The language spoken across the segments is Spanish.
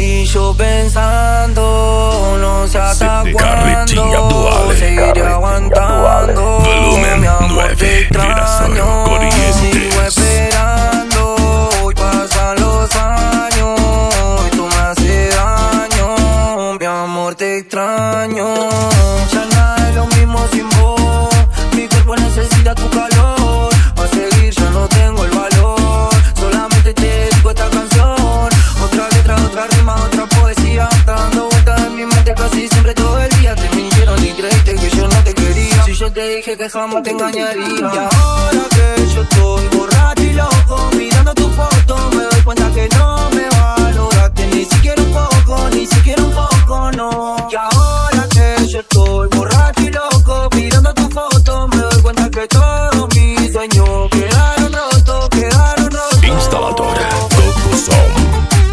Y yo pensando, no sé hasta cuándo seguiré aguantando. Volumen Mi amor, 9, te extraño. Mirasol Corrientes. Sigo esperando, hoy pasan los años y tú me haces daño. Mi amor, te extraño. Ya nada es lo mismo sin vos. Mi cuerpo necesita tu calor. A seguir ya no tengo el valor. Solamente te dedico esta canción. Otra letra, otra rima, otra poesía. Está dando vueltas en mi mente casi siempre todo el día. Te mintieron y creíste que yo no te quería. Si yo te dije que jamás te engañaría. Y ahora que yo estoy borracho y loco, mirando tu foto, me doy cuenta que no me valoraste ni siquiera un poco, ni siquiera un poco, no. Y ahora que yo estoy borracho y loco, mirando tu foto, me doy cuenta que todos mis sueños quedaron rotos, quedaron rotos. Instaladora Coco Som.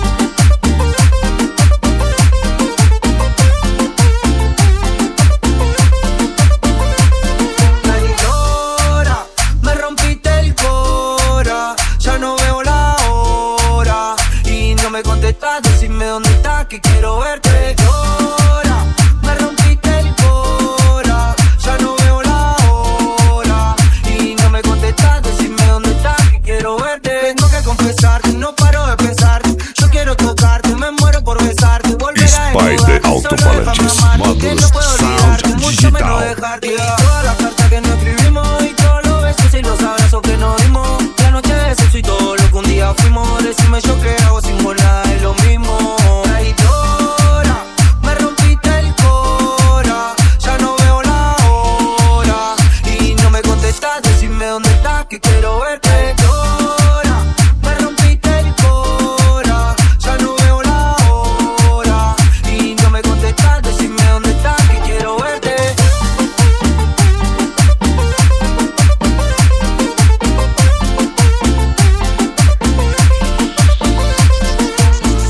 Me rompiste el cora, ya no veo la hora y no me contestas, decime dónde estás, que quiero verte. Llora,